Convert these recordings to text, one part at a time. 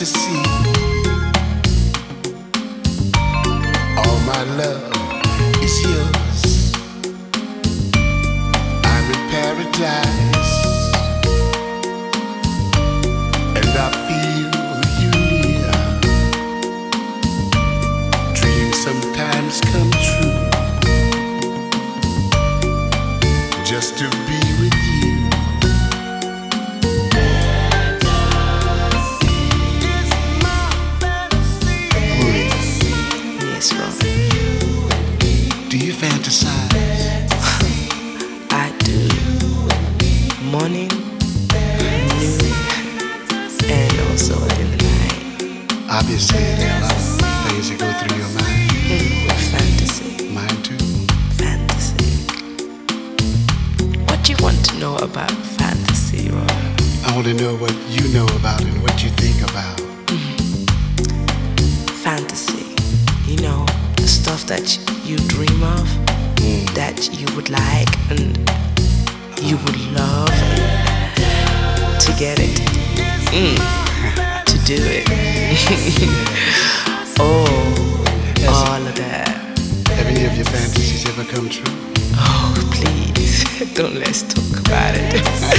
fantasy. All my love is yours. I'm in paradise, and I feel you near. Dreams sometimes come true, just to be with you. Do you fantasize? I do. Morning, noon, and also in the night. Obviously, there are a lot of things that go through your mind. Fantasy. Mine too. Fantasy. What do you want to know about fantasy, Roy? I want to know what you know about it and what you think about. Fantasy. You know, the stuff that you dream of, that you would like and you would love to get it, to do it. All of that. Have any of your fantasies ever come true? Oh, please, don't let's talk about it.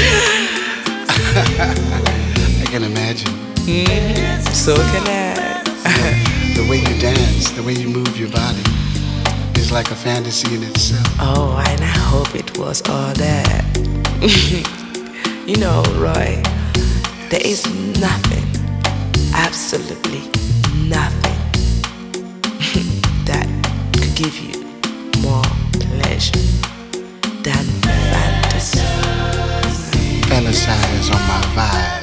I can imagine. So can I. The way you dance, the way you move your body is like a fantasy in itself. Oh, and I hope it was all that. You know, Roy, there is nothing, absolutely nothing that could give you more pleasure than fantasy. Fantasize on my vibe.